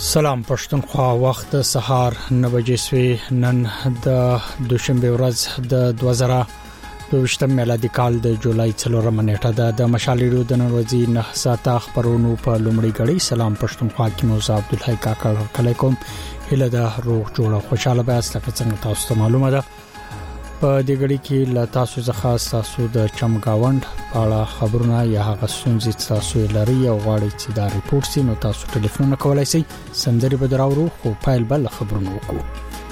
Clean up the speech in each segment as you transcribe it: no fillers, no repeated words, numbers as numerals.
سلام پښتونخوا وخت سهار 9 بجې سوي نن د دوشنبه ورځ د 2022 میلادي کال د جولای 4 نیټه د مشالېډو د نوروزي 9 ساعته خبرونو په لومړی غړي سلام پښتونخوا کې موزه عبدالحی کاکړ کلیکم هله د روغ جوړه خوشاله به است څنګه تاسو ته معلومه ده په دې غړي کې لا تاسو ځخه تاسو د چمګاوند اړه خبرونه یا هغه ستونزې تاسو لري او غواړئ چې دا ریپورت سي نو تاسو ټلیفون کولای شئ سندري بدراورو خو فایل بل خبرونه وکړو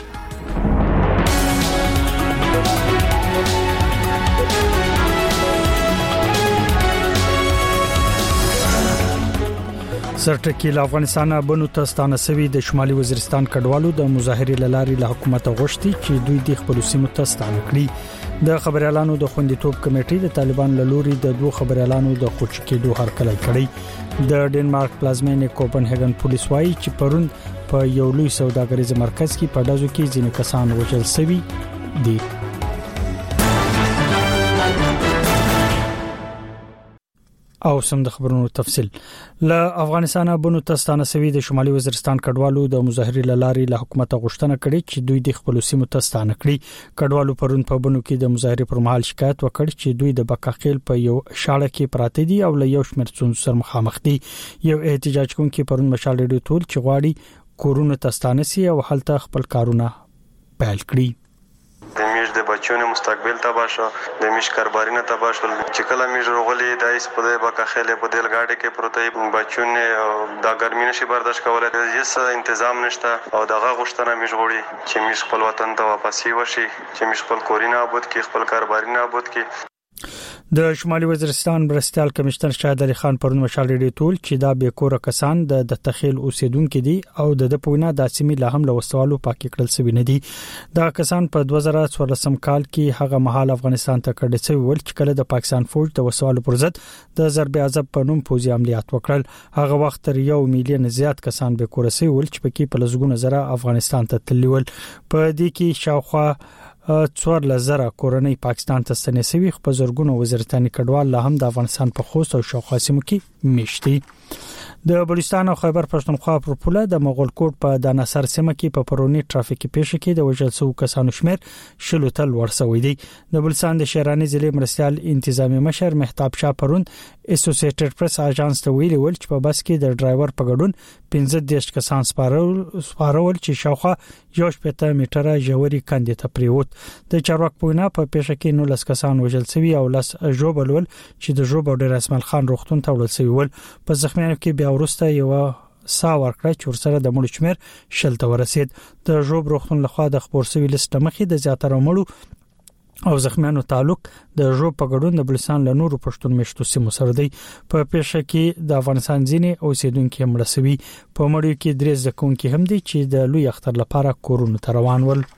سرټکی افغانستان بنو تستانه سوي د شمالي وزیرستان کډوالو د مظاهرې لاري له حکومت غوښتي چې دوی د خپل سیمو تستانه کړي د خبريالانو د خوندیتوب کمیټې د طالبان لوري د دوه خبريالانو د خوشکېدو هرکلی کړی د ډنمارک پلازمینې کوپنهاګن پولیس وايي چې پرون په یو لوی سوداګریز مرکز کې په دازو کې ځینې کسان وژل شوي دي او سم د خبرونو تفصيل له افغانستانه بنو تستانه سوي د شمالي وزیرستان کډوالو د مظاهرې لاري له حکومت غوښتنه کړې چې دوی د خپل سیمو تستانه کړي کډوالو پرون په بنو کې د مظاهرې پر مهال شکایت وکړ چې دوی د بکاخیل په یو شاړه کې پراته دي او له یو شمېر څونځو سره مخامخ دي یو احتجاج کوونکي پرون مشالېډو ټول چې غواړي کورونه تستانه سي او هلته خپل کارونه پیل کړي د میش د بچونو مستقبل تباہ شو د میش کاربارینه تباہ شول چې کله میش روغلي د ایس په دې بکاخله په دل گاډي کې پروتې بچونه د ګرمي نشي برداشت کولای هیڅ تنظیم نشته او دغه غوښتنه میش غوړي چې میش خپل وطن ته واپسی وشي چې میش خپل کورینه آباد کې خپل کاربارینه آباد کې د شمالي وزیرستان برستیال کمشنر شاهد علي خان پرون مشالېډي ټول چې دا به کور کسان د تخیل اوسیدونکو دي او د پوینا د سیمې له هم لوستوالو پاکي کړل سوي نه دي دا کسان په 2014 کال کې هغه مهال افغانستان ته کډه شوی ول چې کله د پاکستان فوج د وسوالو پر ضد د ضرب عذاب په نوم پوځي عملیات وکړل هغه وخت تر 1 میلیون زیات کسان به کور سوي ول چې پکې په لزګونه زره افغانستان ته تللی ول په دې کې شاوخوا 4000 کورنۍ پاکستان ته ستنېسوي خو په زرګونو وزیرستاني کډوال لا هم د افغانستان په خوست او شاوخوا سیمو کې میشتي د بلوچستان او خیبر پښتونخوا پر پوله د مغول کوټ په دانسر سیمه کې په پرونی ټرافیکي پیښه کې د وژل شوو کسانو شمیر شلو تل ورسوي دي د بلوچستان د شهراني ضلع مرستيال انتظامی مشر مهتاب شاه پرون اسوسییټډ پریس اژانس ته ویلي ول چې په بس کې د ډرایور په ګډون 15 کسان سپارول چې شاوخوا 1.5 میټره ژوري کندې ته پریوت د چارواک پوینا په پیښه کې 19 کسان وژل شوي او لس ژوبلول چې د ژوب ډیر اسماعیل خان روغتون ته وړل شوی ول په زخمیانو کې بیا ورسته یو سا ورکړی چې ورسره د مړو شمیر شلته ورسید د ژوب روغتون لخوا د خبر سوي لیست مخې د زیاتره مړو او زخمیانو تعلق د ژوب په ګډون د بلوچستان له نورو پښتون میشتو سیمو سره دی په پیښه کې د افغانستان ځینې اوسیدونکو مړ شوي په مړو کې درې ځکونکي هم دي چې د لوی اختر لپاره کورونو ته روان ول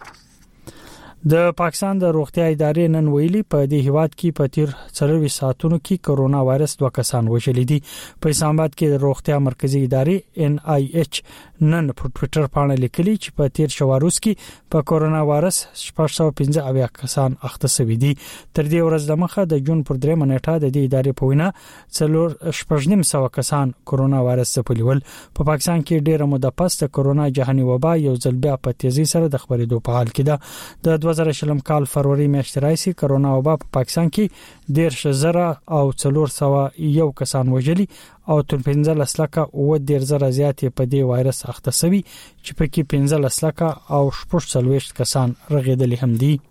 د پاکستان د روغتیا ادارې نن ویلي په دې هیواد کې په تیر 24 ساعتونو کې کرونا وایرس 2 کسان وژل دي په اسلام آباد کې د روغتیا مرکزی ادارې NIH نن په ټوئیټر باندې لیکلي چې په تیر شواروز کې په کرونا وایرس 615 کسان اخته شوي دي تر دې ورځ د مخه د جون پر 3 نیټه د دې ادارې په وینا 4.5 کسان کرونا وایرس څپلیول په پاکستان کې ډېر موده پس د کرونا جهاني وبا یو ځل بیا په تیزی سره د خبرېدو په حال کې ده د 2020 کال فروری میاشتې راځي کرونا وبا په پاکستان کې 10000 او 401 کسان وژلي او تر 15 لکه او 10000 زیات په دې وایرس اخته شوي چې پکې 15 لکه او 40 کسان رغیدلي هم دي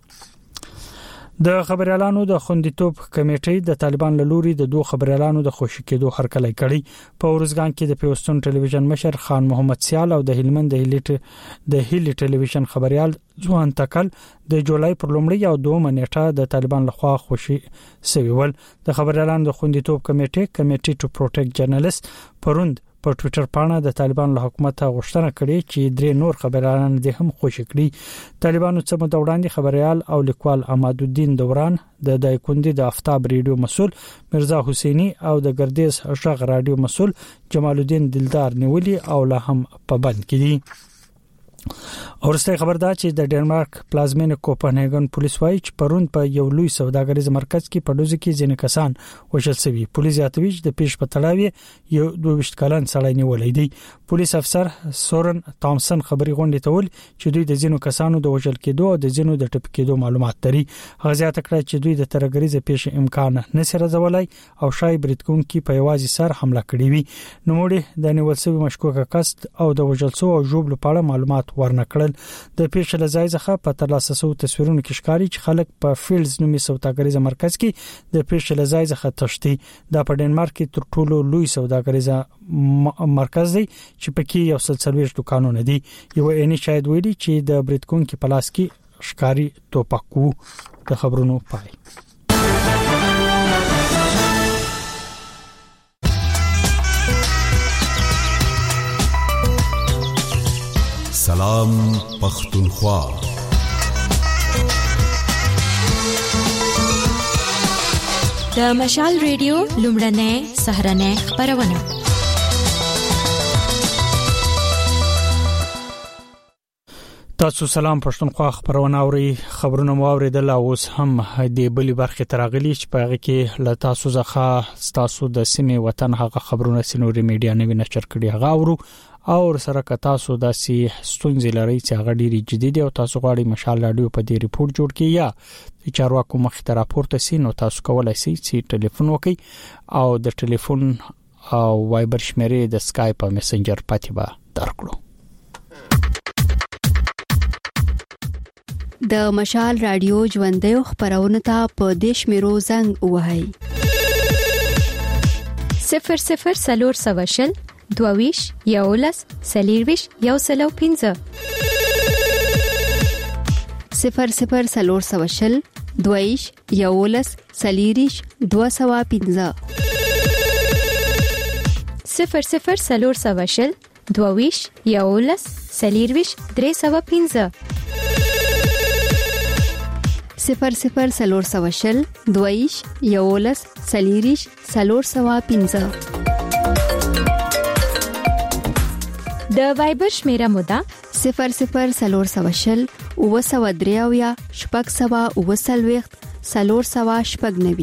د خبريالانو د خوندیتوب کمیټې د طالبان لوري د دوه خبريالانو د خوشکېدو هرکلی کړي په ورزګان کې د پیوستون ټلویزیون مشر خان محمد سیال او د هلمند د هیلی ټلویزیون خبريال ځوان تکل د جولای پر لومړی او دومره نیټه د طالبان لخوا خوشي سوي ول د خبريالانو د خوندیتوب کمیټې ټو پروټیکټ جرنالست پروند په ټوئیټر باندې د طالبان له حکومت غوښتنه کړې چې درې نور خبريالان د هم خوشی کړي طالبانو څخه مده وړاندې خبريال او لیکوال احمد الدین دوران د دایکوندي د افتاب ریډیو مسول مرزا حسینی او د ګردیز اشغ رادیو مسول جمال الدین دلدار نیولی او لا هم په بند کې دي اورسته خبر دا چې د ډنمارک پلازمینه کوپنهاګن پولیس وایي چې پرون په یو لوی سوداګریز مرکز کې په ډوزه کې ځینې کسان وژل شوي. پولیس یاتوي چې د پیښ په تړاو یو 22 کلن سړی نیولې دی. پولیس افسر سورن تامسن خبري غونډه ته ویل چې دوی د ځینو کسانو د وژل کېدو او د ځینو د ټپ کېدو معلومات لري. غزيات کړه چې دوی د ترګریزه پیښ امکان نه سره زولای او شای بریټکون کې په یوازې سر حمله کړې وي. نوموړي د نیول شوی مشکوک کس او د وژل شو او جوړ لپاره معلومات ورنکړل. د پیښې لځای څخه په ترلاسه شو تصویرونه کې ښکاري چې خلک په فیلډز نومي سوداګریز مرکز کې د پیښې لځای څخه تښتي. د په ډنمارک کې تر ټولو لوی سوداګریز مرکز دی چې پکې یو سلسله دکانونه دي. یو عیني شاهد ویلي چې د بریټکون کې پلاس کې ښکاری توپکو. د خبرونو پای. سلام پختونخوا. د مشال ریډیو لومړنۍ سهرنۍ خبرونه. تاسو سلام پښتونخوا خبرونه اوري. خبرونه مو اوریدل او اوس هم د بلی برخه تراغلی چې په هغه کې ل تاسو ځخه تاسو د سیمه وطن هغه خبرونه سينوري میډیا نوی نشر کړي هغه اورو او سره که تاسو داسي ستونزې لرئ چې هغه ډیری جدي دي او تاسو غواړئ مشال رادیو په دې ریپورت جوړ کړئ یا د چارواکو مخې ته راپورته سي نو تاسو کولای شئ چې ټلیفون وکړئ او د ټلیفون او وایبر شمیرې د سکایپ او میسنجر پاتې به درکړو. د مشال رادیو ژوندۍ خبرونه ته په دیش میرو زنګ وهاي 00 سواشل دوویش یولس سلیرویش یو سلو 15 00 سلور سواشل دوویش یولس سلیریش 215 00 سلور سواشل دوویش یولس سلیرویش 315 00 سلور سواشل دوویش یولس سلیریش 315 د وایبر شمیره مودا 00 سلور سواشل او سو دریاویا شپږ سوا او سلويخت سلور سوا شپږ نوي.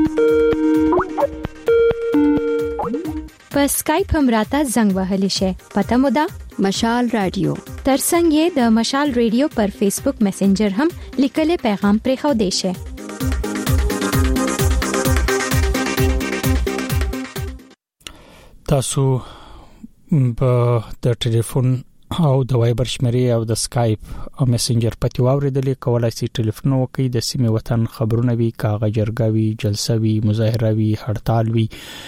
په سکایپ هم راته زنګ وهلی شي. پته مودا مشال رادیو. ترڅنګ د مشال رادیو پر فیسبوک میسنجر هم لیکل پیغام پرې خو دی شي. تاسو په د ټلیفون او د وایبر شمیرې او د سکایپ او میسنجر پتی واوریدلې کولای شئ ټلیفون وکړئ د سیمه وطن خبرونه وی کاغه جرګاوي جلسه وی مظاهره وی هړتال وی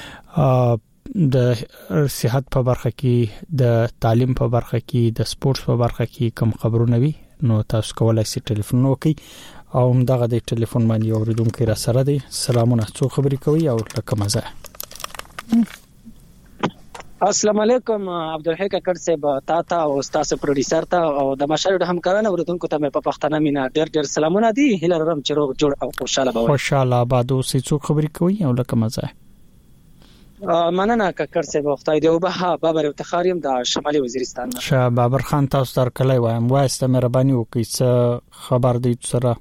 د صحت په برخه کې د تعلیم په برخه کې د سپورت په برخه کې کوم خبرونه وی نو تاسو کولای شئ ټلیفون وکړئ او همدغه د ټلیفون باندې اوریدونکو را سره دی. سلامونه څو خبرې کوي او لکه مزه. السلام علیکم عبدالحق کړ صاحب تا او استاد پروډوسر ته او د مشال د همکارانو ورته ته په پښتنه مینا ډېر سلامونه دي. هیله لرم چې روغ جوړ او خوشاله آباد اوسئ. څو خبرې کوي او لکه مزه. مننه کړ صاحب خدای دې وبها بابر افتخاریم د شمالي وزیرستان. شاه بابر خان تاسو در کله وایم واسته مهرباني وکړئ څه خبر دی سره.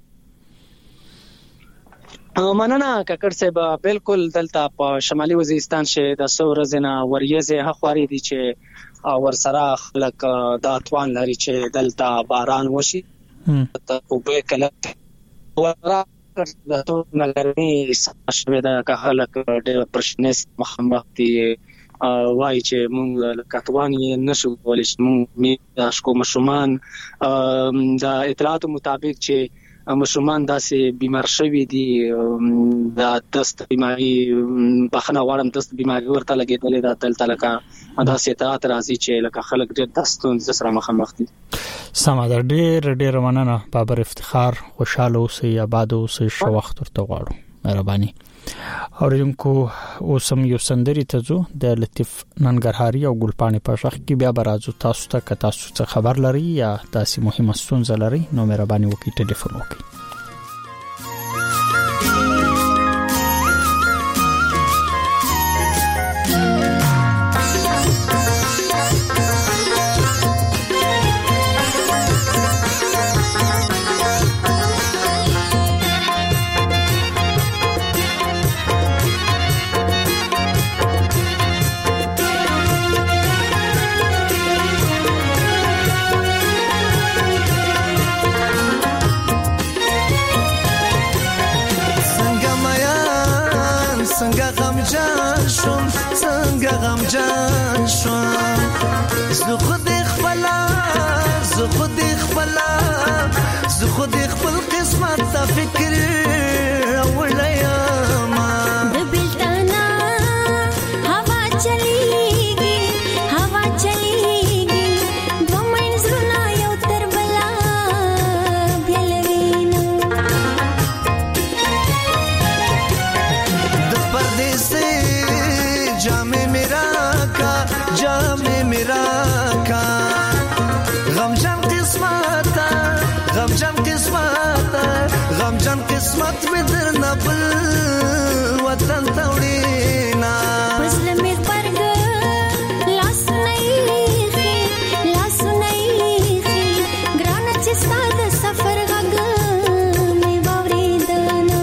مننه کړ صاحب بالکل دلته په شمالي وزیرستان شه د سورزنه وریزه حخواري دي چې ور سره خلک د اتوان لري چې دلته باران وشي ته په به کله ورا د تو نګرني شوه د خلک ډېر پرشنس محمد دي وای چې مونږ کاتوانی نشو ولې مونږ شکو مشومان د اطلاعات مطابق چې مشومان داسې بیمار شوی دي د دست بیماری بخنه غواړم دست بیماری ورته لګیدلې د دلته لکه داسې اطلاعات راځي چې لکه خلک ډېر دستون سره مخامخ دي. سمه ده. ډېر مننه بابر افتخار. خوشاله اوسئ آباد اوسئ. شو وخت ورته غواړو. مهرباني. اوریدونکو اوسم یو سندري ته ځو د لطیف ننګرهاري او ګلپانې په شخ کې بیا برازو تاسو ته که تاسو څه خبر لري یا تاسو مهمه ستونزه لري نو مهرباني وکړئ ټلیفون وکړئ. زه خود خپل قسمت ته فکر وړم د بلتانا هوا چلیږي دو منځونه یو تر بلا بلوینو د پردیسه جامې میرا کا غمجن قسمت می در نبل وطن توڑینا پسل می پرگ لاس نیخی گرانا چستا د سفر غگ می باوری دانا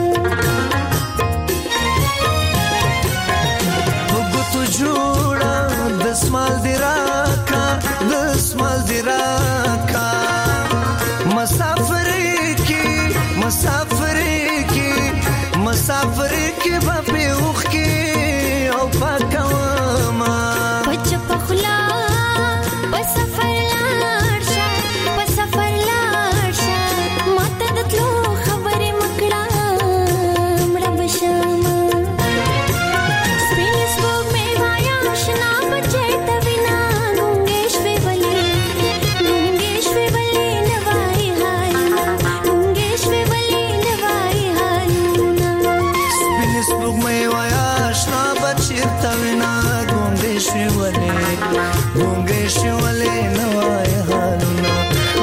بگو تو جوڑا دسمال دی راکا مسافر کی بپی اوخ کی او پاکواما پچ پخلا پسفر لارشا مات دتلو خبر مکڑا مڑا بشاما سپینس بوگ میں وایا شنا بچے تبینا گونگیش وی بلی نوائی حالنا گونگیش وی بلی نوائی حالنا سپوږ مې وای آشنا بچیر توینا ګونګې شولې نوای حالونه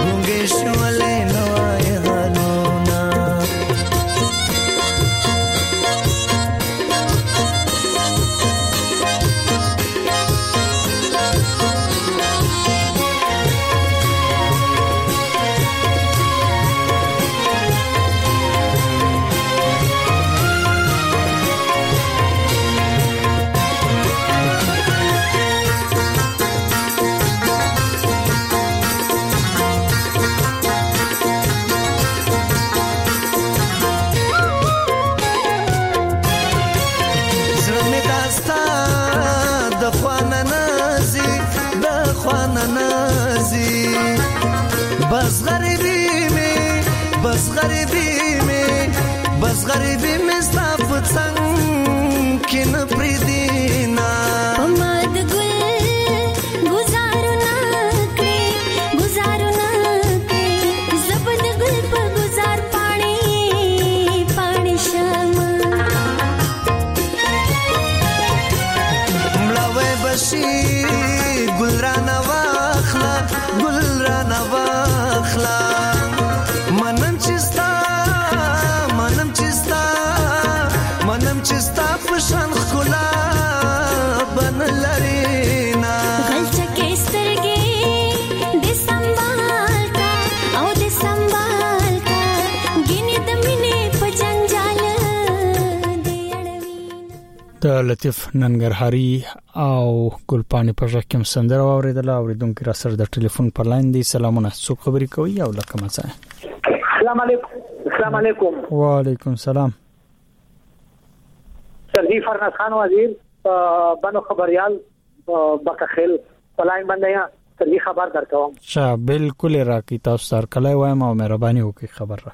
بس غریبی میں ستاپ څنګ کې نه پریدینا پماد ګل گزارو نکړي زبد ګل په گزار پانی شمه مړوي بشي ګل رانه واخلا منم چستا پشان خلا بن لرینا غلچه کې سترګې د سنبالتا ګینه د مینې په جنجال دی اړوي د لطیف ننګرهاري او ګلپانی په ژکم سندره اوریدله اوریدونکو را سره د ټلیفون پر لاین دی سلامونه څوک خبرې کوي او لکه مڅه السلام علیکم وعلیکم السلام سرجی فرناز خان وزیر بنو خبریال بکخل پلاین باندې سرجی خبر درکوم شا بالکل راکی تاسو سره کله وایم او مهرباني وکړئ خبر را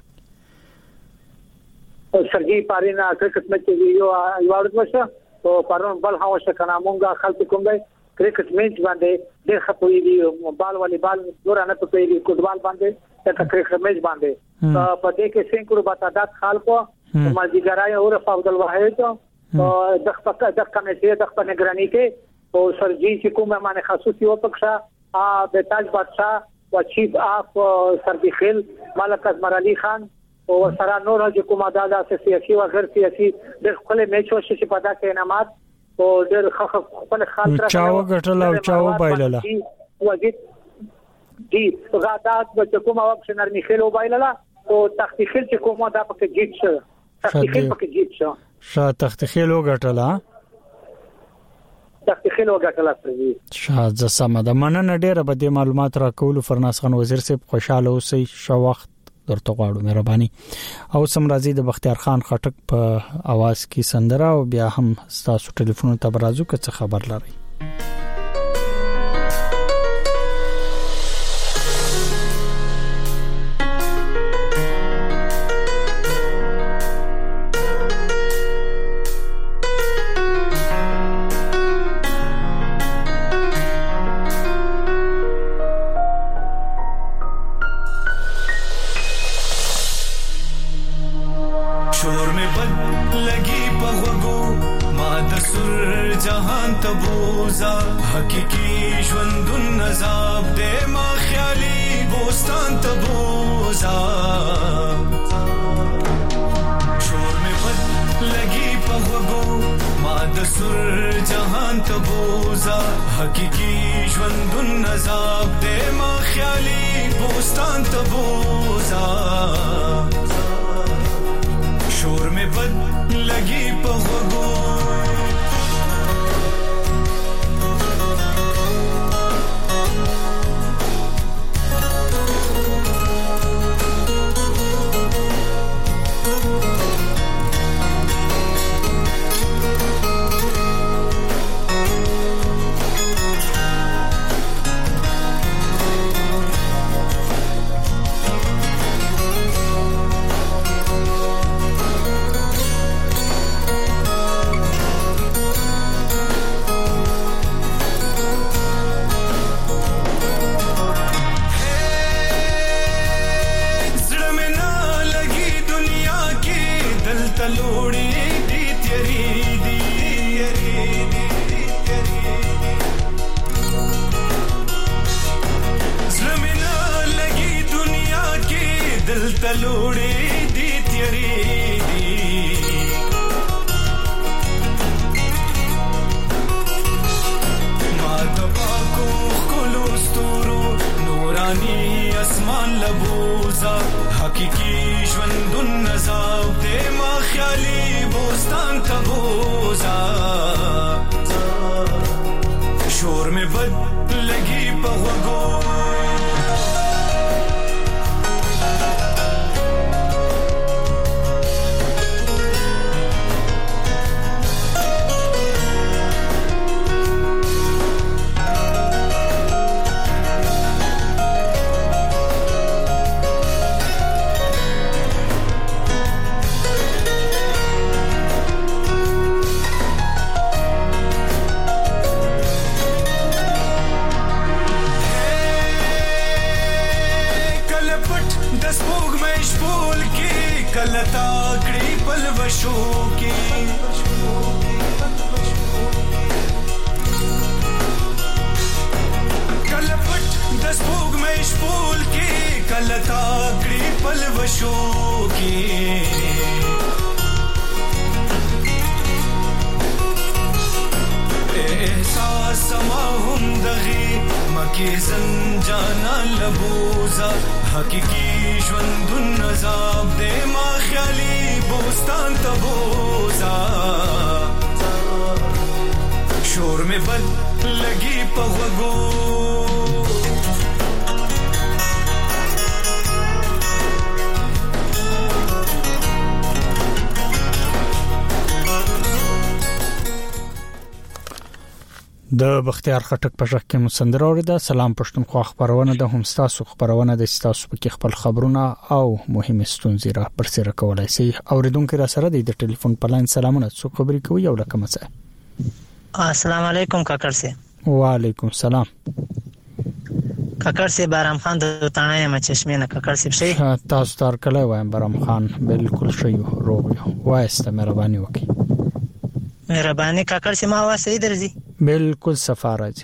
سرجی پارینا کرکټ میچ ویډیو ایوارډ وشه او پرون بل هاو شکنه مونږه خلک کوم دی کرکټ میچ باندې د خپوی دی بال والیبال دورانه په پیری فوټبال باندې د کرکټ میچ باندې په دې کې سینکړو باتادات خلکو مازیګرای او عبد الواحد د کمیټې د نگرانی کې او سرجی چې کومه معنی خصوصي و پکښه د تاج بادشاہ او چیف اف سربخیل ملک ازمر علي خان او سره نور چې کومه د سیاسي او غیر سیاسي د خپل میچ او چې په داسې انعامات او د خپل خاطر چاو غټل او چاو بایلله وجد دي غادات د کومه وخت نرمي خل او بایلله او تختخیل چې کومه د پکې جیت شو تختخیل پکې جیت شو تختخیل وګټلا شاید سم ده مننه ډیره به د معلومات راکول فرناز خان وزیر صاحب خوشاله اوسئ شو وخت درته غواړو مهرباني او سم راځي د بختیار خان خټک په आवाज کې سندره او بیا هم تاسو ټلیفون ته برازو که څه خبر لرئ جهان تبوزا حقیقی ژوندون نزاب دې ما خیالي بوستان تبوزا شور می بد لګي په وګو ما د سر جهان تبوزا حقیقی ژوندون نزاب دې ما خیالي بوستان تبوزا شور می بد لګي په وګو د بختیار خټک په شک کې مسندره اوریدا. سلام پښتونخوا خبرونه د هم تاسو خبرونه د تاسو په کې خپل خبرونه او مهم ستونزې را پرسره کولای شي. اوریدونکو را سره د ټلیفون په لاین سلامونه څو خبرې کوي او لکه مڅه. السلام علیکم کاکړ سي. وعلیکم السلام. کاکړ سي بارام خان د تانه مچشمه نه کاکړ سي شي. تاسو تر کله وایم بارام خان بالکل شي روغ یو وایسته مهرباني وکي. مهرباني کاکړ سي ما واسه درځي بالکل سفارج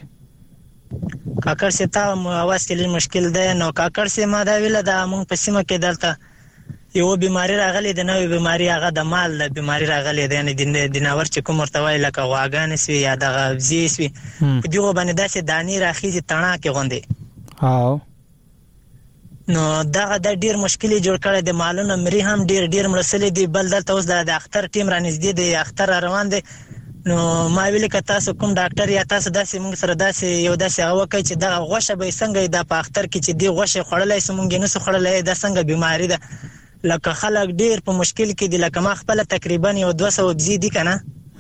کاکړ سي تا اواز کې مشکل ده نو کاکړ سي ما دا ویل دا مونږ په سیمه کې دلته یو بیماری راغلی د نوې بیماری هغه د مال د بیماری راغلی د نه دیناور چې کوم ورتوي لکه واغان سي یا د غوزي سي په دغه باندې داسې دانی راخیږي تڼا کې غوندي هاو نو دا د ډیر مشکلي جوړ کړی د مالونو مری هم ډیر مرسلې دی بل دلته اوس د اختر ټیم را نږدې دی اختر روان دی نو ما ویل ک تاسو کوم ډاکټر یا تاسو داسې موږ سره داسې یو داسې هوا کوي چې دا غوښه به څنګه د په اختر کې چې دی غوښه خړلای سمونګ نه خړلای دا څنګه بیماری ده لکه خلک ډیر په مشکل کې دي لکه ما خپل تقریبا یو 200 بزیدي کنه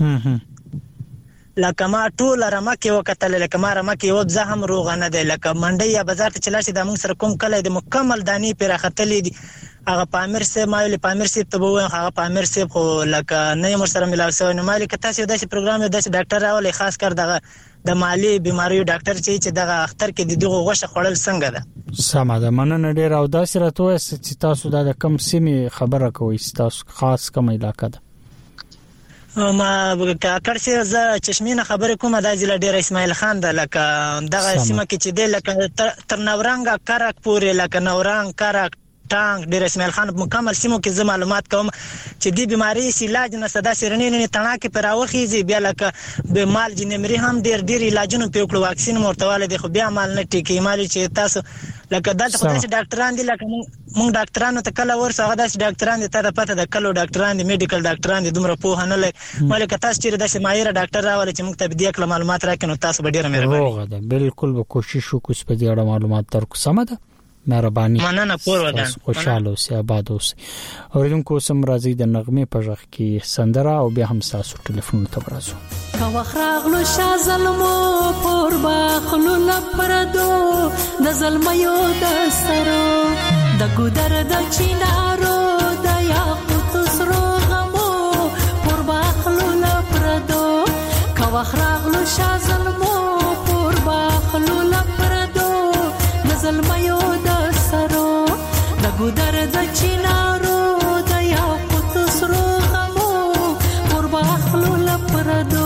لکه ما ټول رمکه وکتل لکه ما رمکه یو ځه هم روغ نه دی لکه منډي یا بازار ته چلاشي د موږ سره کوم کله د مکمل دانی پر خطلې دي هغه پامیر سه مایل پامیر سه ته وو هغه پامیر سه خو لکه نه مر سره ملاو سو نه مالک تاسو داسې پروګرام داسې ډاکټر راولې خاص کر دغه د مالی بیماریو ډاکټر چې دغه اختر کې دغه غوښه خړل څنګه ده سمه ده مننه ډیر او داسې راته چې تاسو د کم سیمه خبره کوي تاسو خاص کوم علاقه ده ما کاکړ سي ز چشمینه خبره کومه د ضلع ډیر اسماعیل خان د لکه دغه سیمه کې چې د لکه تر نورنګ کرک پورې لکه نورنګ کرک ټانګ ډیر اسماعیل خان مکمل سیمو کې زما معلومات کوم چې د بیماری علاج نه صدا سرنې نه تڼاکې پر اوخیږي بیا لکه به مال جنمري هم ډیر علاجونه په کړو واکسین مرتواله دي خو بیا مال نه ټیکي مال چې تاسو لکه دلته خو چې ډاکټران دي لکه مونږ ډاکټرانو ته کله ورسو هغه داسې ډاکټران دي ته پته د کلو ډاکټران دي میډیکل ډاکټران دي دومره پوهه نه لري مالک تاسو چې داسې ماهر ډاکټر راولي چې موږ ته دې کله معلومات راکړو تاسو به ډیره مهرباني هوغه ده بالکل به کوشش وکړو په دې اړه معلومات درکو سم ده مهرباني مننه پور ودان خوشاله اوسئ آباد اوسئ اوریدونکو سم راځي د نغمه په ژغ کې سندره او بیا هم تاسو ټلیفون ته ورسو کا وخراغلو شاه ظلمو پور باخلو لپردو د ظلميو د سرو د ګودر د چینارو د یاقوت سرو غمو پور باخلو لپردو کا وخراغلو شاه ظلمو پور باخلو لپردو د ظلميو د سرو د ګودر د چینارو د یاقوت سرو غمو پور باخلو لپردو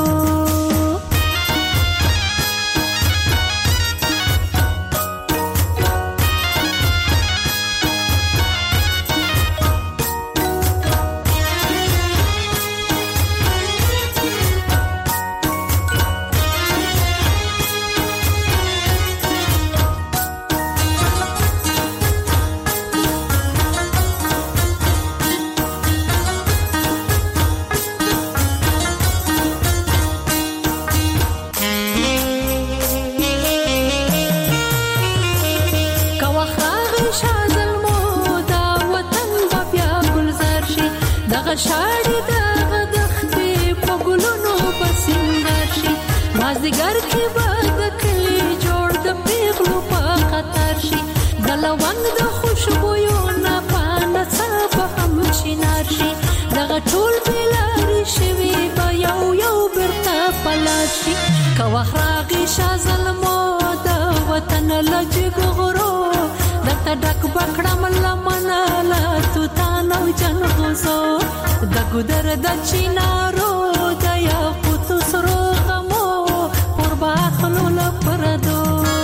شاړې دغه دښتې په ګلونو بسنګر شي مازدیګر کې به د کلي جوړ د پیغلو په قطار شي د لونګ د خوشبویو نه پانه څه به هم شینار شي دغه ټول بېلارې شوي به یو یو بیرته پلار شي که وخت راغی شاه ظلمو د وطن له جګو غرو درته ډک به کړم لمنه له توتان او جنغوزو د ګودر د چینارو د یاقوت سرو غمو پور باخلو لپردو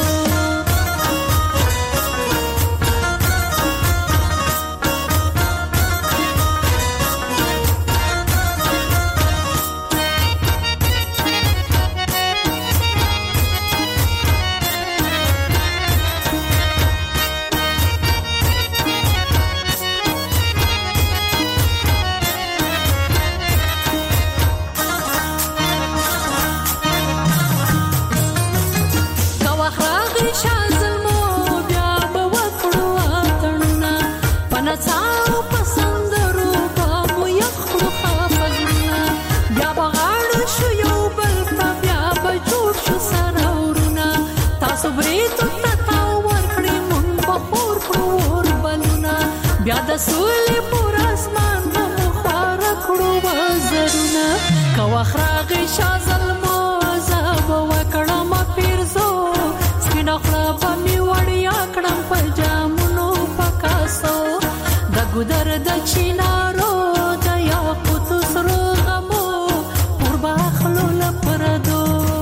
بیا د سولې پر اسمان په مخاره کړو وزرونه که وخت راغی شاه ظلمو زه به وکړم پیرزو سپینه خوله به مې وړیا کړم په جامونو په کاسو د ګودر د چینارو د یاقوت سرو غمو پور باخلو لپردو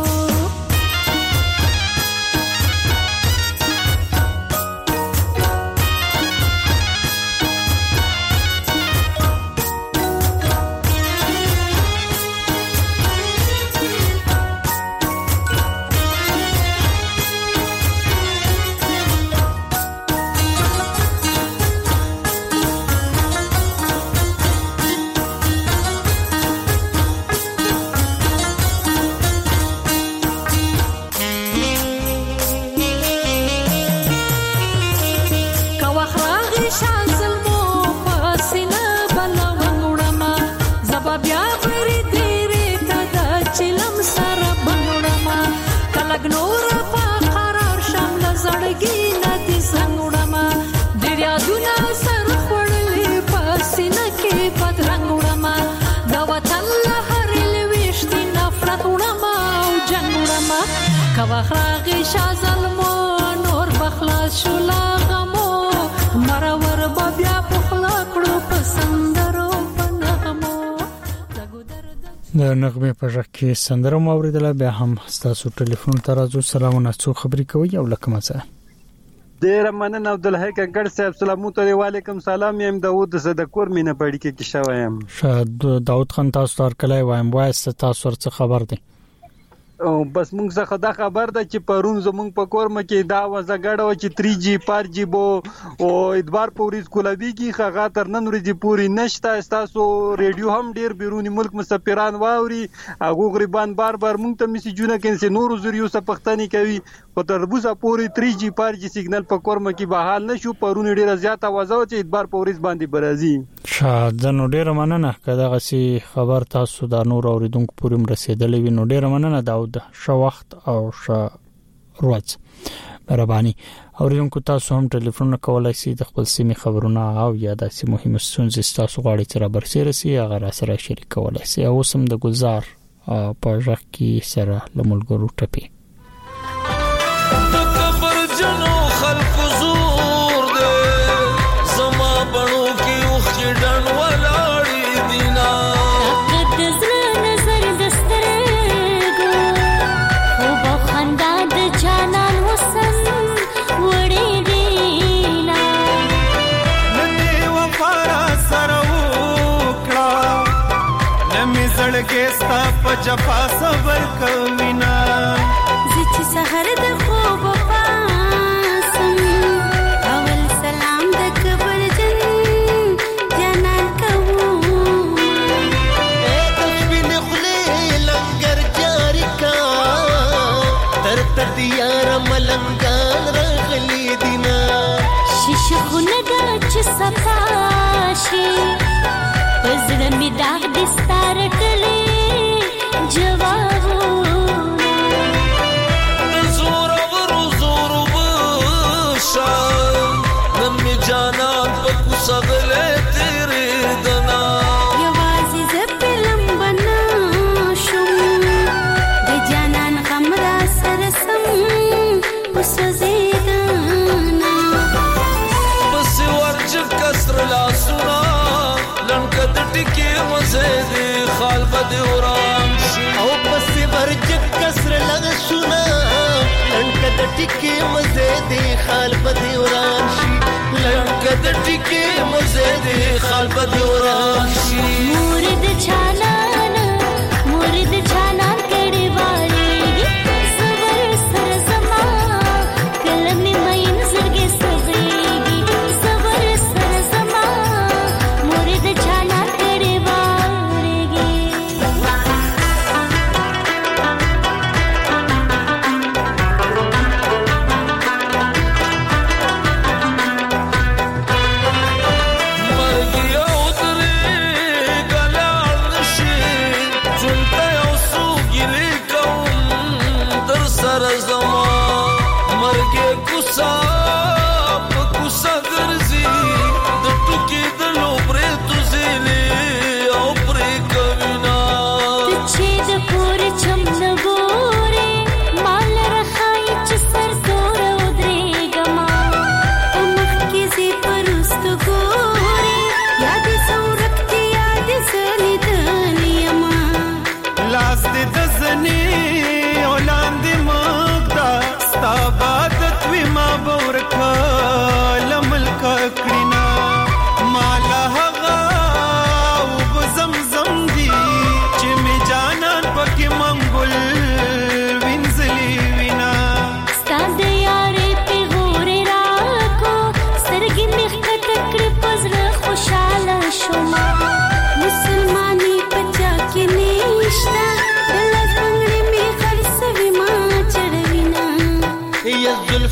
وخراغي شاه ظلمو نور بخلاص شو لا غمو مرور بیا په خلا کړو پسندرو په نغمو د نغمه په ځکه کې سندره موریدله بیا هم تاسو ټلیفون ته راځو. سلامونه، څو خبرې کوي او لکه مزه ډیر مننه عبدالحی کګړ صاحب. سلام علیکم. سلام، یم داوود صدقور مینه پړی کې شوم. شاید داوود خان تاسو تر کله وایم وایست تاسو څه خبر دی؟ او بس موږ څخه دا خبر ده چې پرون زموږ په کورم کې دا وزګړه و چې 3G 4G بو او ادبار پوریز کولابي کې خغه تر نن ورځې پوری نشته. تاسو ریډیو هم ډیر بیرونی ملک مسافران واوري، هغه غریبان بار موږ ته میسجونه کینسه نور زریو څه پښتني کوي، خو تر بوزه پوری 3G 4G سیګنل په کورم کې بحال نشو. پرون ډیر زیاته وځو چې ادبار پوریز باندې برازي. شاید نو ډیر مننه کدا غسی خبر تاسو د نور اوریدونکو پورم رسیدلې وي. نو ډیر مننه داود. شو وخت او شو روز مهرباني. اوریدونکو تاسو هم ټلیفون کولای شئ د خپل سیمې خبرونه او یا د سیمه مهمه ستونزې تاسو غواړئ چې را برسېرسي هغه را سره شریک کولای شئ. او سم د گلزار په ځخ کې سره لملګرو ټپي د کبر جنو خلق زور دې زما بڼو کې او خډن ولاړې دینا کې ستا په جفا صبر کوینا زچ سحر د خوب پاسم اول سلام د کبر جن جنان کوو تشبین خلی لنگر جاری کا تر تدیار ملنگان رغلی دینا شش خونگا چ صفاشی پزړه می داغ دستار کړي جوابونه زور وبشا نن می جانان په کوڅغله تیرې دنا یوازې زپلم بنا شوم د جانان غم را سره سم وسوځېدنا بس ورج کسر لا سنا لنکد ټکی مزه دی خال بد وران شي او پس ورج کسر لغ سنا لنکد ټکی مزه دی خال بد وران شي لنکد ټکی مزه دی خال بد وران شي مورد چالان کړي واري صبر سر زما کلم مین زړګي صبرېږي صبر سر زما مورد چالان کړي واريږي مرګي او درې ګلال نشي چونته او سوګلي کوم در سر زما مرګي کوسا په کوسا ګرځي د ټوکی د لوبره توزيلي او پرې کوینا چې د پورې چم نګورې مال رخای چې سر زور او درېګما په مخ کې زی پرست ګورې یاد سورکتی یاد زلی دلیما لاس دې د زنی اولاد مقدا ستا عبادت وی ما بورکا لملک کړینا مالا هغه او زمزم دی چې می جانان پکې منګل وینځلی وینا ستاد یارې په غورې راکو سترګې مخ کټکړې پزړه خوشاله شوما مسلمانی پچا کې نشتا دل څنګه می خرڅوي ما چړوینا یا زلف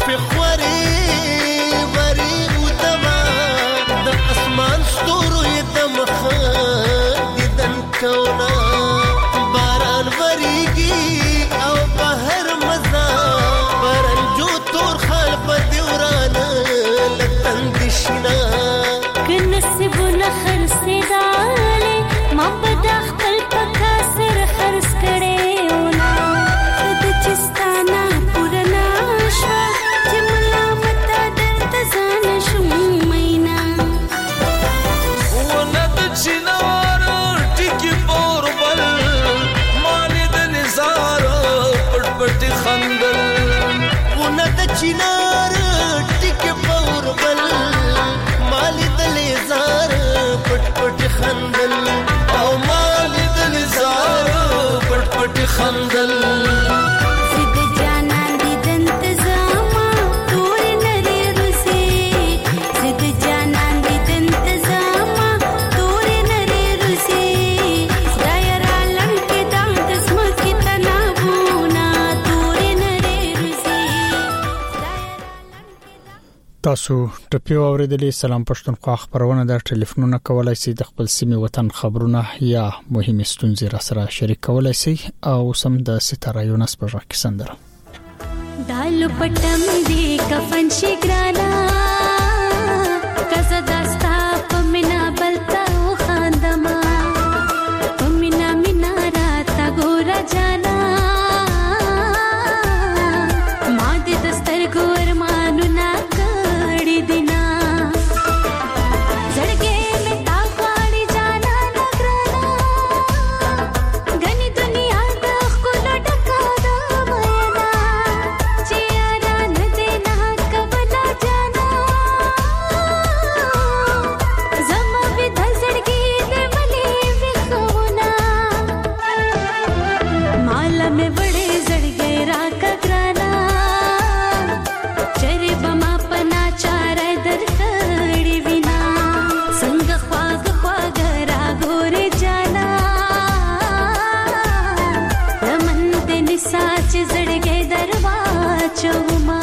خوري وری او دما د اسمان ستورو یې د مخ دیدن کونا باران وریږي او بهر مزا پرنجو تور خال په دیوران لتن دشنا کنسب نخرڅ دالې ما په خپل پکا سر خرڅ کړي ونا د چستانا پورنا شوا چې ملامت درته ځان شوم مینا ونه د چنار ټکی پور بل تاسو ټپیو اوریدلې سلام پښتونخوا خبرونه د ټلیفونونو کولای شي د خپل سیمې وطن خبرونه یا مهمه ستونزې را سره شریک کولای شي او سم د ستاره یونس په ځای کې سندره دالو پټم دی کفن شي ګرانا کزه داستا پمنا بلتا خاندما پمنا مینا راتا ګورا جانا ما دې دستر ګور مانو نا کړی دینا زړګې مې تا غاړي جانا نګرانا غني دنیا د خپل ډکا د مینا چې یارا نه دینا کبلا جانا زما به د زړګې دې ولې وښونا مال مې وړې زړګې را کګرانا چرې بما پنا چار در کړې وینا څنګه خواږ خواږ را ګورې جانا رمن دې نساچ زړګې درواچوما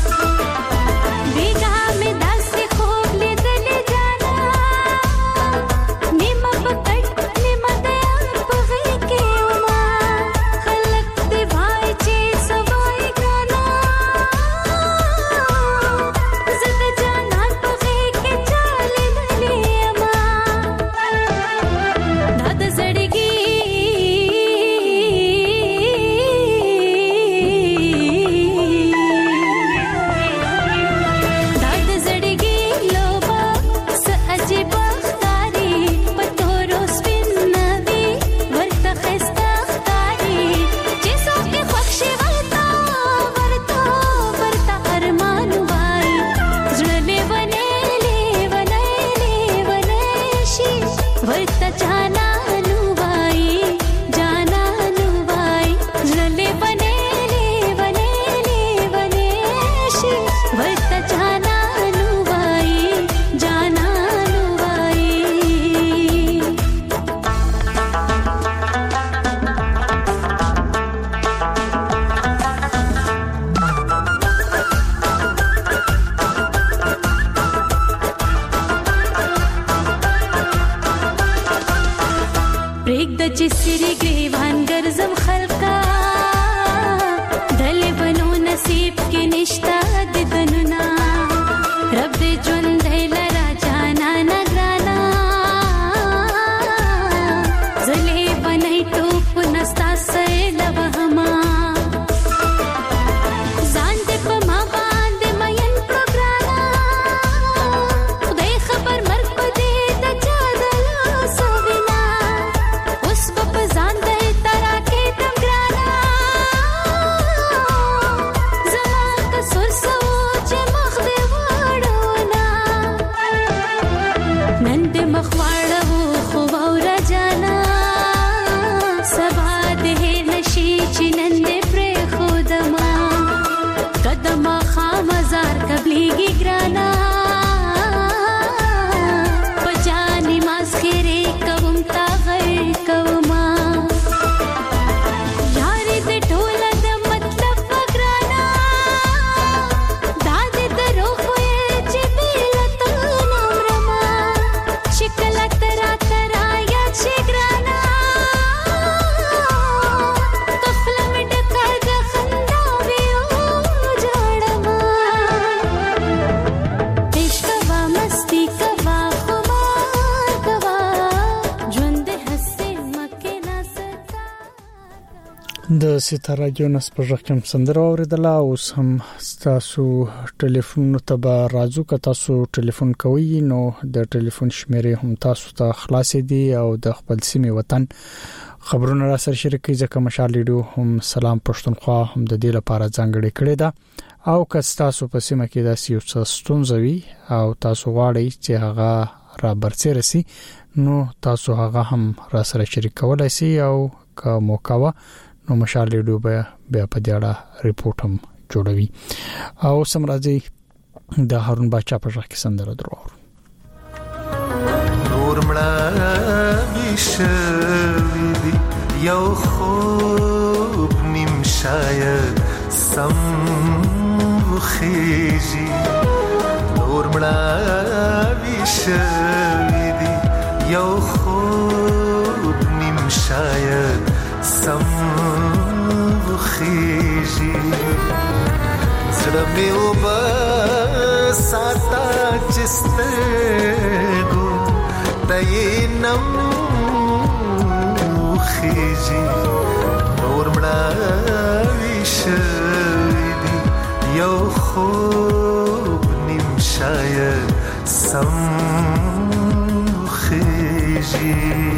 بیګا مې داسې خوب لیدلې جانا نیمه پکړ نیمه د یار په غېږ کې وما خلک دې وای چې سوای ګرانا زه د جانان په غېږ کې چالې للې اما دا د زړګي دا د زړګي لوبه څه عجیب ښکاري په تورو سپین نوي ورته ښایسته ښکاري چې څوک یې خوښ شي ورته ارمان وایي زړه لیونی شي ورته جانانو وایي زړه لیونی شي ورته جانانو وایي پرېږده چې سری ګریوان ګرځم خلکا دلې بنو نصیب کې نشته د دنونه رب دې ژوندی لرا جانا نګرانا زلې بنۍ ټوپ نستا سیله وهما ځان دې په ما باندې مین کړو ګرانا خدای خبر مرګ په دې د چا د لاسو وینا اوس به په ځان دې ترا کې دم ګرانا زما قصور سوچ مخ دې واړونا نن دې مخ واړو خو وره جانا سبا دې نشي چې نن دې پرې خودما قدمه خامزار قبليږي ګرانا پجاني ماسخري کوم تا غیر کوما یاري دې ټول د مطلب وګرانا دادې درو خو چې بیلته نمرما شکل ترا یا چې ګرانا کفل مې ډکړ د خندا ویو جوړما عشق وا مستی کوا خمار کوا ژوند هسته مکه ناستا د ستاره یونس په ځای کې سندره اوریدله اوس هم تاسو ټلیفون ته به راځو که تاسو ټلیفون کوئ نو د ټلیفون شمیرې هم تاسو ته خلاصې دي او د خپل سیمې وطن خبرونه را سره شریک کړئ ځکه مشال ریډیو هم سلام پښتونخوا هم د دې لپاره ځانګړې کړې ده او که تاسو په سیمه کې داسې یو څه ستونزه وي او تاسو غواړئ چې هغه را برسېره شي نو تاسو هغه هم را سره شریک کولای شئ او که موقع نو مشال ریډیو بیا په دې اړه ریپورت هم جوړوي او سم راځي د هارون باچا په ځای کې سندره درو نور مړه ویشوي یو خوب نیم شاید سم وخیجی مړاوي شوي دي یو خوب نیم شاید سم وخیږي زړه مې وبساته چې سترګو ته یې نم وخیږي نور مړاوي شوي دي یو خوب نیم شاید سم وخیږي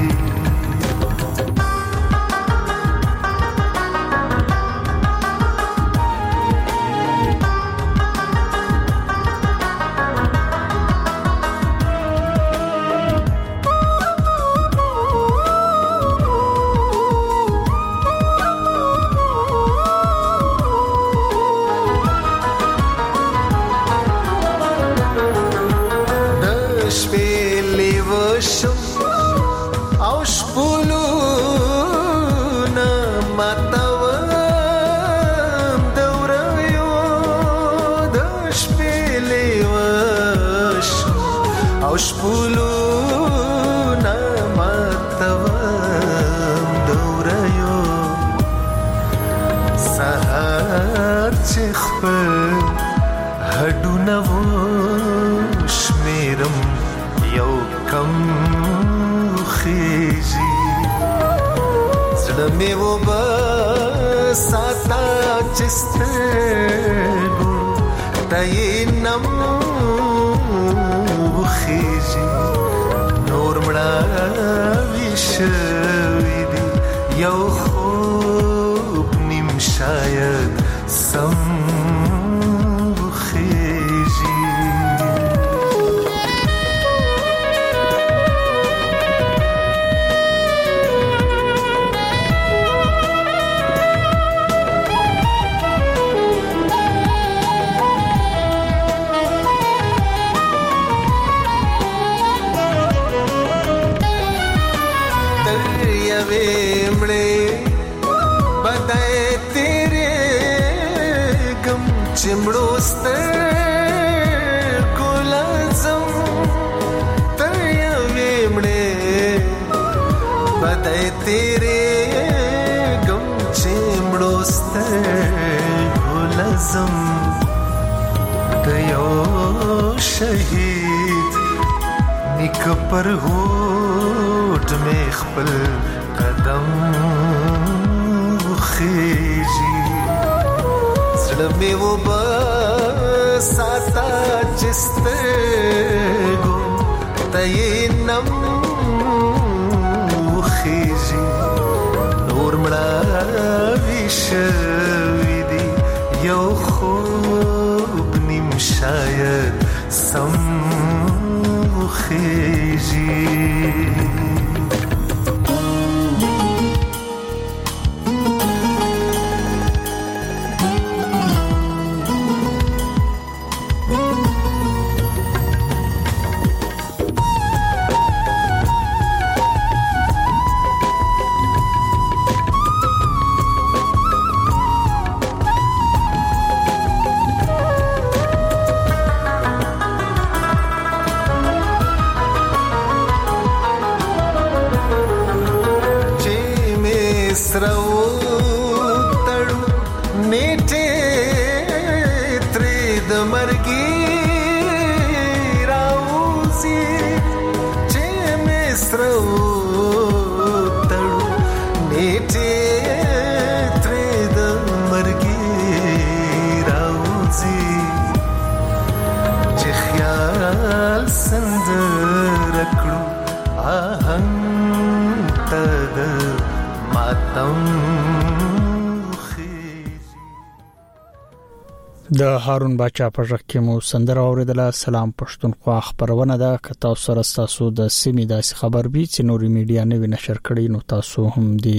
د هارون باچا په ژغ کې مو سندره اوریدله. سلام پښتونخوا خبرونه ده که تاسو سره تاسو د سیمې داسې خبر بي چې نوري میډیا نه نشر کړي نو تاسو هم دی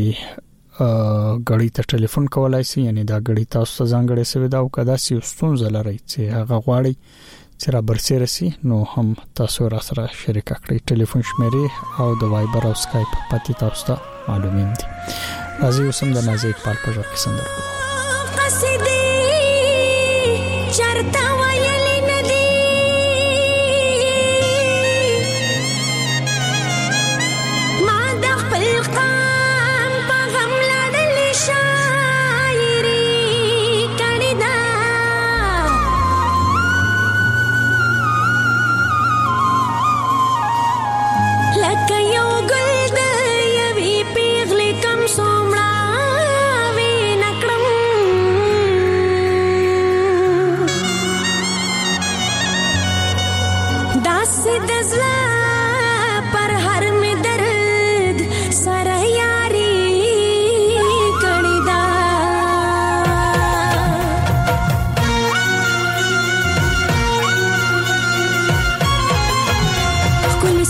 غړي ته ټلیفون کولای شئ، یعنی دا غړي تاسو ته ځانګړې سویدا او کدا سي ستونزه لري چې هغه غواړي چې را برسېره سي نو هم تاسو را سره شریک کړئ. ټلیفون شمیرې او د وایبر او سکایپ پاتې تاسو ته معلومین دي. راځي اوسم د نازي اقبال په ژغ کې سندره قصیدې چرته ویلې ندي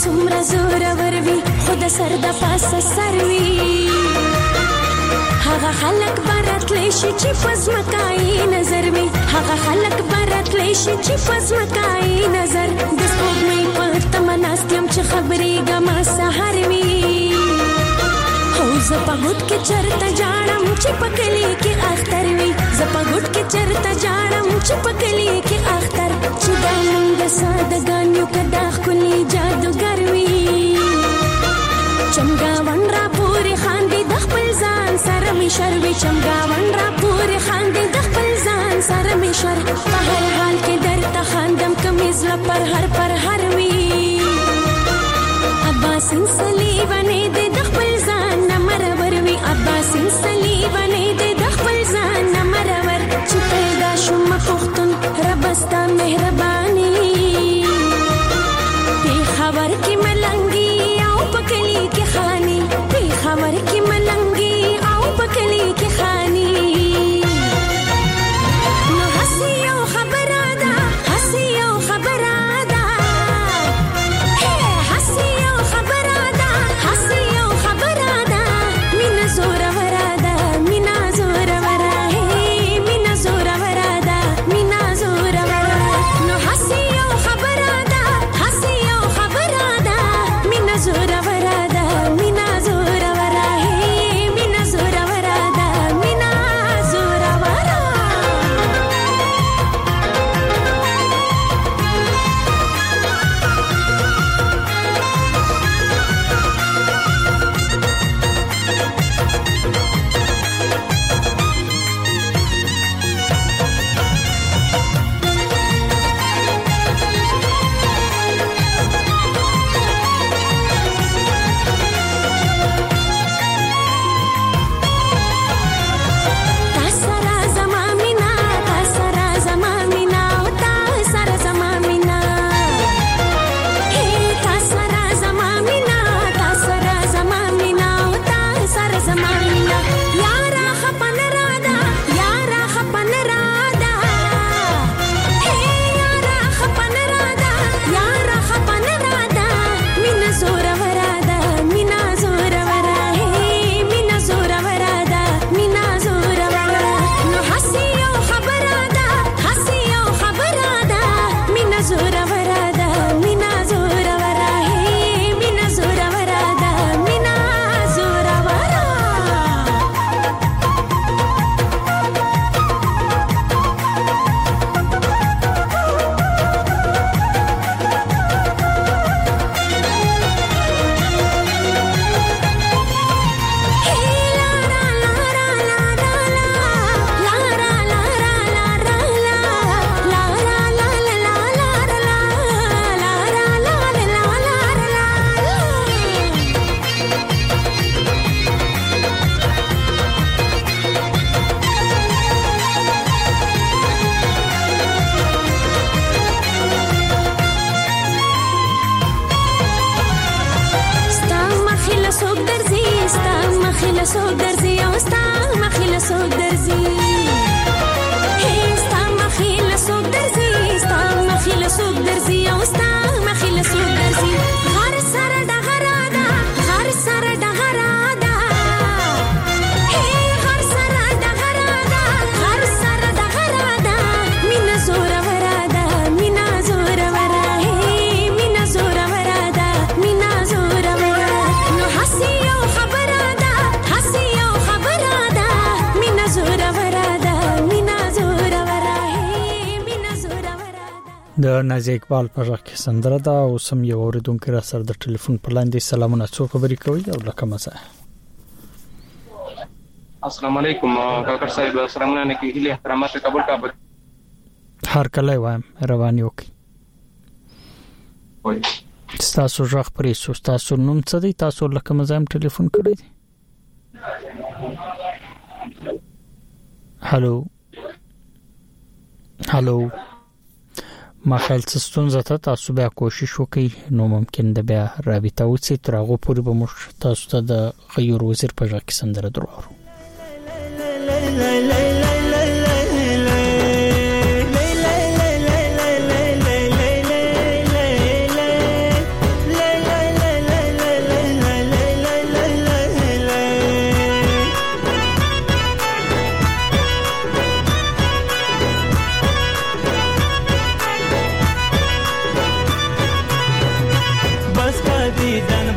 څومره زور وروي خود سر د پاسه سروي هغه خلک برات لشي چې پزمکای نظر وي هغه خلک برات لشي چې پزمکای نظر د سپوږمۍ په تمناستم چې خبرې ګما سحر وي هو زپګوت کې چرته جاړم چې پکلی کې اختر وي زپګوت کې چرته جاړم چې پکلی کې اختر چې د موږ سادهګانیو کدا خولي جادوګر وي چمګاون را پورې خاندي د خپل ځان سره می شروي چمګاون را پورې خاندي د خپل ځان سره می شر په هر حال کې درته خاندم کمیز لپر هر وي عباسین صلیبانه د خپل ځان نمرور وي عباسین صلیبانه د خپل ځان نمرور چې پیدا شوم پختون ربستا مهرباني په خبر کې ملنګي او پکلی کې خاني په خبر کې ملنګي او پکلی کې خاني نو حسیو خبره ده حسیو خبره ده حسیو خبره ده حسیو خبره ده مینا زور وراده مینا زور وراده مینا زور وراده مینا زور وراده نو حسیو خبره ده حسیو خبره ده مینا زور وراده مینا زور وراده مینا زور وراده مینا زور وراده تاسرا زمامینا تاسرا زمامینا او تاسرا زمامینا هی تاسرا زمامینا تاسرا زمامینا او تاسرا زمامینا یارا خپن رادا یارا خپن رادا هی یارا خپن رادا یارا خپن رادا مینا زور ورادا مینا زور ورادا مینا زور ورادا مینا زور ورادا نو حسیو خبره ده حسیو خبره ده مینا زور ورادا مینا زور ورادا مینا زور ورادا مینا زور ورادا ستا مخیله سوک درزی ستا مخیله سوک درزی او ستا مخیله سوک درزی ستا مخیله سوک درزی ستا مخیله سوک درزی او ستا مخیله سوک درزی غر سره د غرادا غر سره د غرادا غر سره د غرادا غر سره د غرادا مینا زور ورادا مینا زور ورادا مینا زور ورادا مینا زور ورادا نو حسیو خبره ده حسیو خبره ده مینا زور ورادا مینا زور ورادا مینا زور ورادا د نازي اقبال په ځخ کې سندره ده او سم یو اوریدونکو را سره د ټلیفون پر لاندې سلامونه څو خبرې کوي او لکه مزه السلام علیکم کاکر صاحب سلامونه نکي هلي احترامات قبول کا هر کله وایم رواني وکي وای تاسو ځخ پرې سو تاسو نوم څه دی تاسو لکه مزه ټلیفون کړی دی هالو هالو ما خیال ستونزه ته تاسو بیا کوشش وکړئ نو ممکن د بیا رابطه وڅې تر هغه پورې به موږ تاسو ته د غیر وزیر په ځکه سندره درو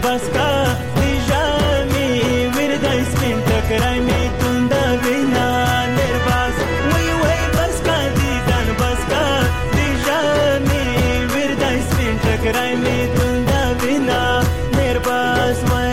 بس کا دیجامی وردای سپین ټکرای می توندا وینا نرباس وای وای بس کا دیدن بس کا دیجامی وردای سپین ټکرای می توندا وینا نرباس وای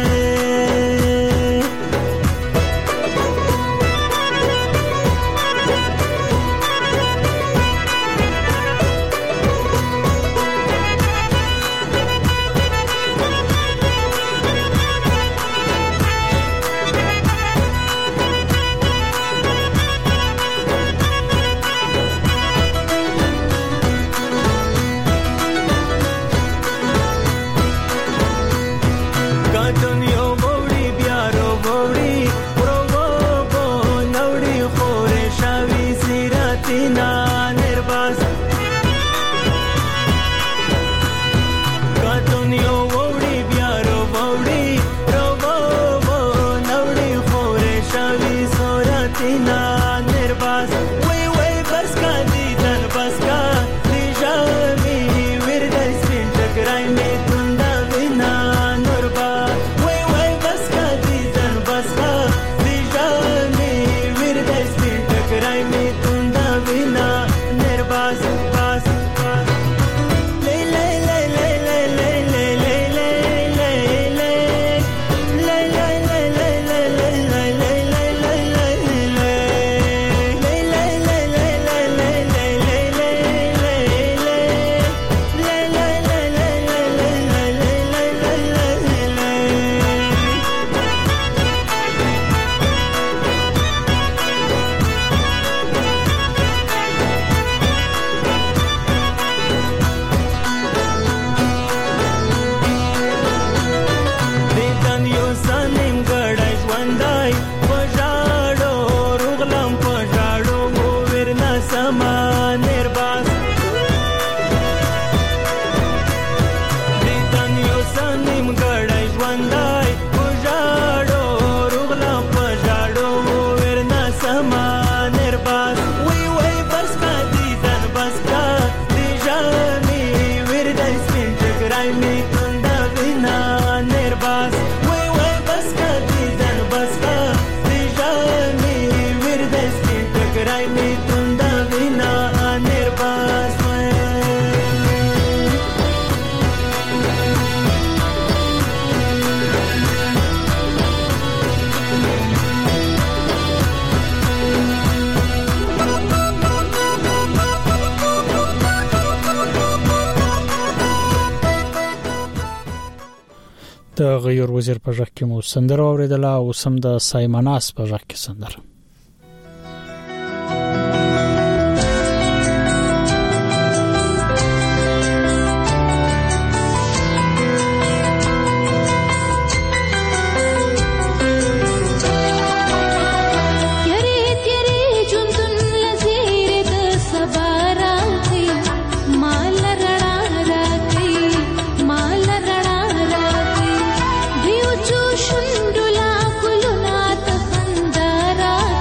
د غیر وزیر په ځخ کې مو سندره اوریدله او سم د سایمناس په ځخ کې سندره شندلا کلنا تخندارا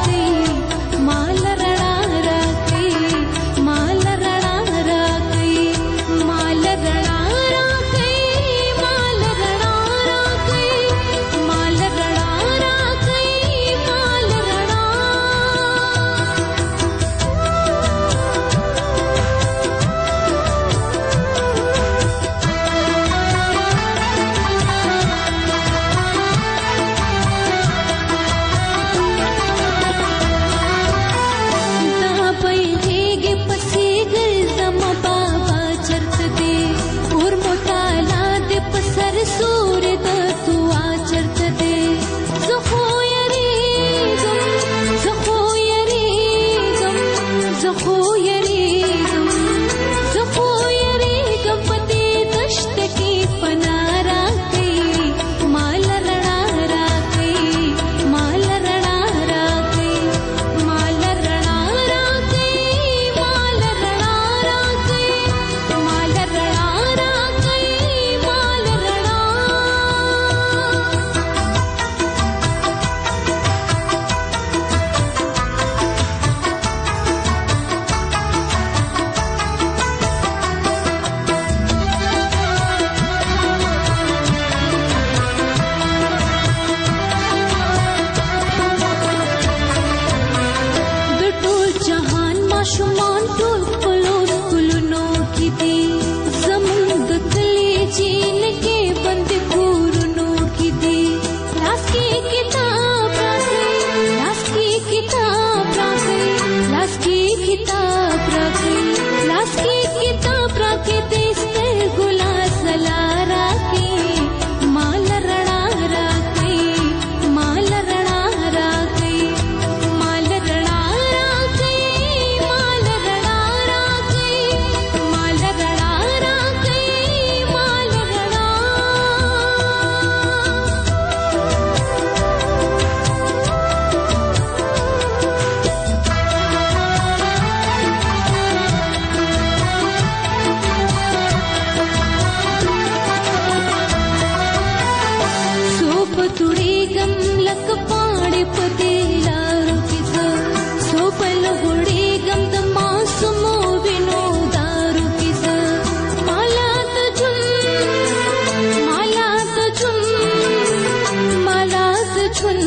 ژوند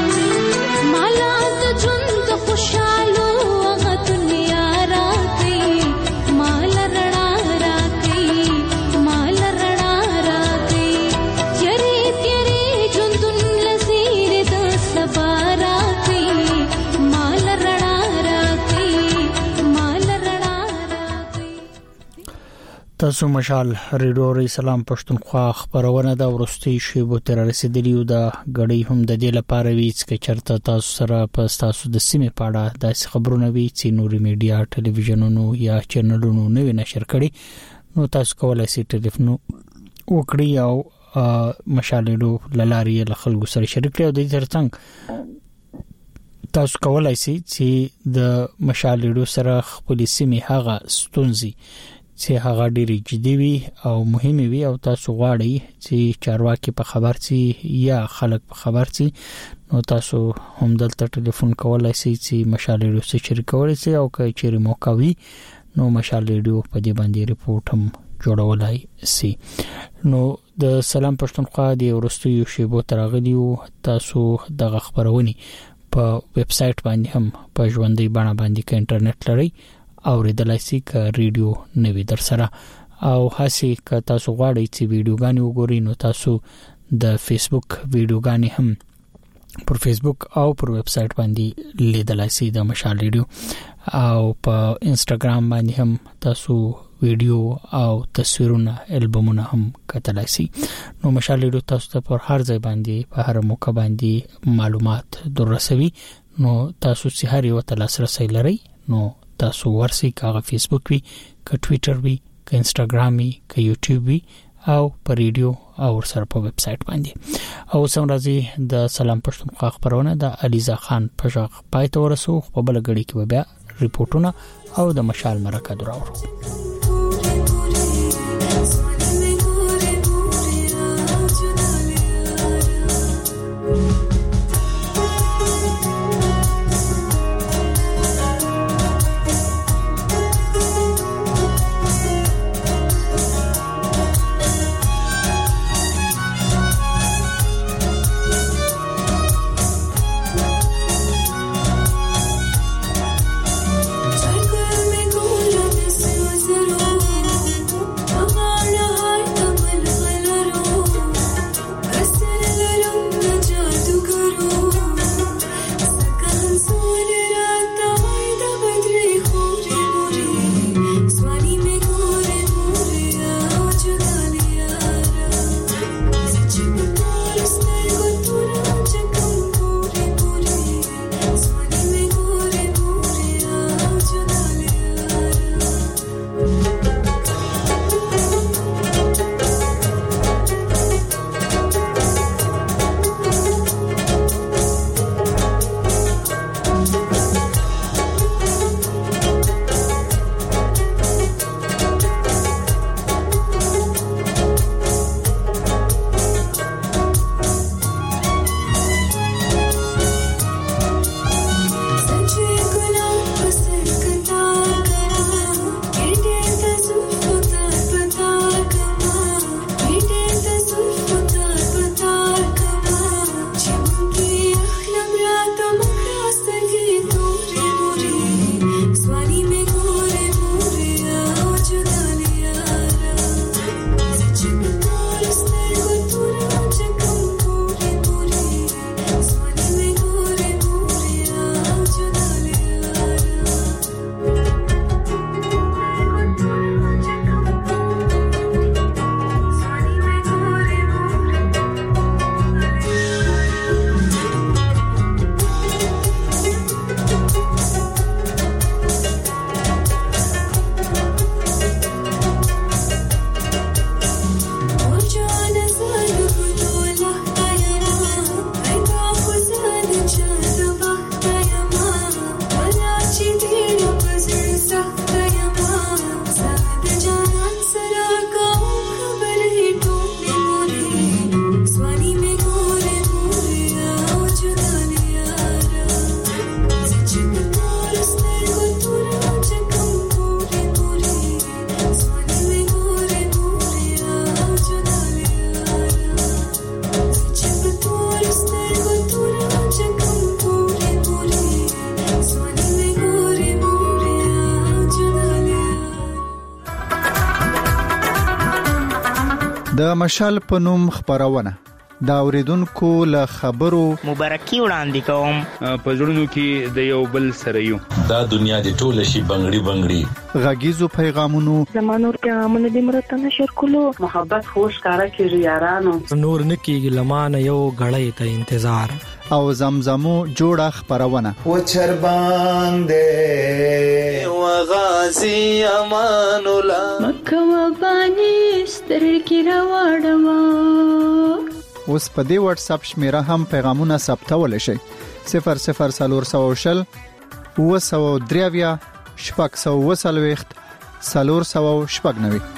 مالا د ژوند د خوشالو هغه دنیا راکړي مال رڼا راکړي مال رڼا راکړي چری تیری ژوندون لزیر د سبا راکړي مال رڼا راکړي مال رڼا راکړي. تاسو مشال ریډیو ری سلام پښتونخوا خبرونه دا ورستي شیبو تر رسیدلی او دا غړی هم د دې لپاره وی چې چرته تاسو سره په تاسو د سیمه پاړه د خبرونه وی چې نوري میډیا ټلویزیونونو یا چینلونو نوې نشر کړي نو تاسو کولای شئ ټلیفون وکړئ او مشال ریډیو للاري خلکو سره شریک کړئ او د دې ترڅنګ تاسو کولای شئ چې د مشال ریډیو سره خپل سیمه هغه ستونزي چې هغه ډېری جدي وي او مهمه وي او تاسو غواړئ چې چارواکي په خبر سي یا خلک په خبر سي نو تاسو هم دلته ټلیفون کولای شئ چې مشال ریډیو سره شریک کولای شئ او که چیرې موقع وي نو مشال ریډیو په دې باندې ریپورت هم جوړولای شي. نو د سلام پښتونخوا د ورستیو شیبو ترغلیو تاسو د خبرونی په ویب سټ باندې هم په ژوندۍ بڼه باندې کې انټرنیټ لري او ریډلای شي ک ریډیو نوی در سره او هسي ک تاسو غواړئ چې ویډیوګانې وګورئ نو تاسو د فیسبوک ویډیوګانې هم پر فیسبوک او پر ویب سټ باندې لیدلای شي د مشال ریډیو او په انستګرام باندې هم تاسو ویډیو او تصویرونه البومونه هم کتلای شي. نو مشال ریډیو تاسو ته پر هر ځای باندې په هر موقع باندې معلومات دررسوي نو تاسو چې هر یو تلاسرسي لري نو تاسو ورسي کاغه فیسبوک وی ک ټوئیټر وی ک انستګرام وی ک یوټیوب وی او پر ریډیو او سره په ویب سټ باندې او سمرازي د سلام پښتونخوا خبرونه د علیزا خان پښاغ پاتې ورسو په بل غړي کې بیا ریپورتونه او د مشال مرکه دراوړو. Zero د مشال په نوم خبرونه دا اوریدونکو له خبرو مبارکي وړاندې کوم په زړونو کې د یو بل سره یو دا دنیا د ټوله شي بنگړي بنگړي غږیزو پیغامونو زمانور پیغامونه د مرتنه شر کولو محبت خوش کارا کې یارانو نور نکیږي لمانه یو غړې ته انتظار او زمزمو جوړه خبرونه و چرباندې و غازی امان الله مکه و بانی سترګې راوړم اوس په دې واتس اپ شمیره هم پیغامونه ثبتول شي 0040 و 3 شپږ 490